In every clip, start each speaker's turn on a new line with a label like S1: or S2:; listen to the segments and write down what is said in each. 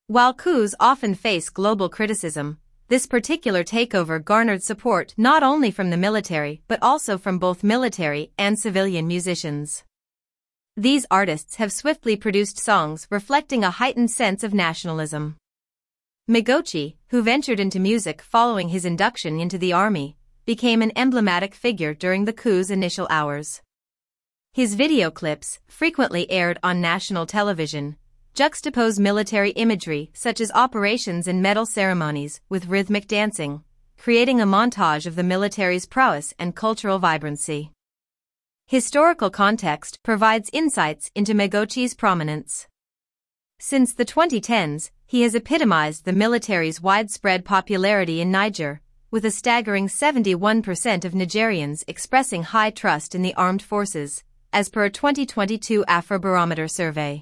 S1: While coups often face global criticism, this particular takeover garnered support not only from the military but also from both military and civilian musicians. These artists have swiftly produced songs reflecting a heightened sense of nationalism. Migochi, who ventured into music following his induction into the army, became an emblematic figure during the coup's initial hours. His video clips, frequently aired on national television, juxtapose military imagery such as operations and medal ceremonies with rhythmic dancing, creating a montage of the military's prowess and cultural vibrancy. Historical context provides insights into Migochi's prominence. Since the 2010s, he has epitomized the military's widespread popularity in Niger, with a staggering 71% of Nigerians expressing high trust in the armed forces, as per a 2022 Afrobarometer survey.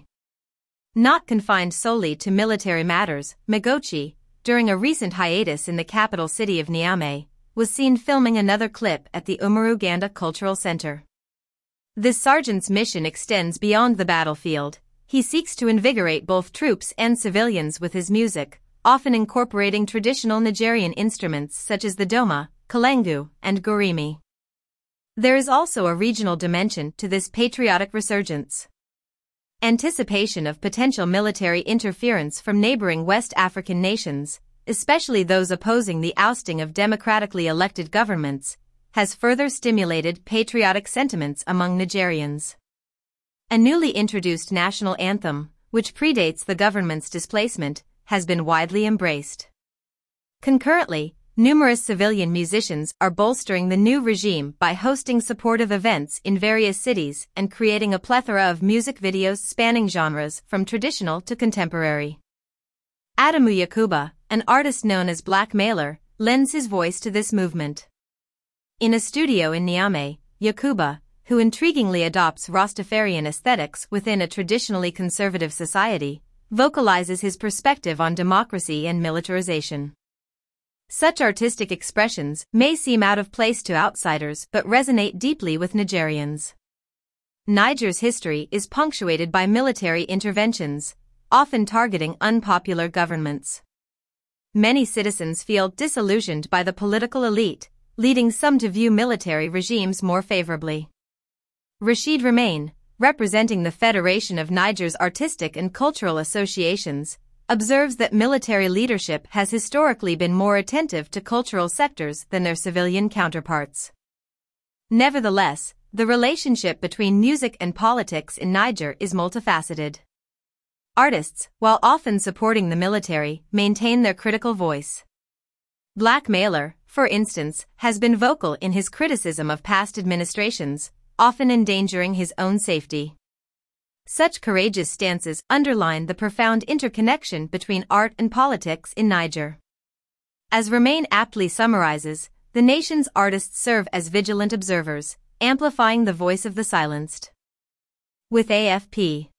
S1: Not confined solely to military matters, Migochi, during a recent hiatus in the capital city of Niamey, was seen filming another clip at the Umaru Ganda Cultural Center. This sergeant's mission extends beyond the battlefield. He seeks to invigorate both troops and civilians with his music, often incorporating traditional Nigerian instruments such as the doma, kalangu, and gurimi. There is also a regional dimension to this patriotic resurgence. Anticipation of potential military interference from neighboring West African nations, especially those opposing the ousting of democratically elected governments, has further stimulated patriotic sentiments among Nigerians. A newly introduced national anthem, which predates the government's displacement, has been widely embraced. Concurrently, numerous civilian musicians are bolstering the new regime by hosting supportive events in various cities and creating a plethora of music videos spanning genres from traditional to contemporary. Adamu Yakuba, an artist known as Black Mailer, lends his voice to this movement. In a studio in Niamey, Yakuba, who intriguingly adopts Rastafarian aesthetics within a traditionally conservative society, vocalizes his perspective on democracy and militarization. Such artistic expressions may seem out of place to outsiders but resonate deeply with Nigerians. Niger's history is punctuated by military interventions, often targeting unpopular governments. Many citizens feel disillusioned by the political elite, leading some to view military regimes more favorably. Rashid Remain, representing the Federation of Niger's Artistic and Cultural Associations, observes that military leadership has historically been more attentive to cultural sectors than their civilian counterparts. Nevertheless, the relationship between music and politics in Niger is multifaceted. Artists, while often supporting the military, maintain their critical voice. Black Mailer, for instance, has been vocal in his criticism of past administrations, often endangering his own safety. Such courageous stances underline the profound interconnection between art and politics in Niger. As Remain aptly summarizes, the nation's artists serve as vigilant observers, amplifying the voice of the silenced. With AFP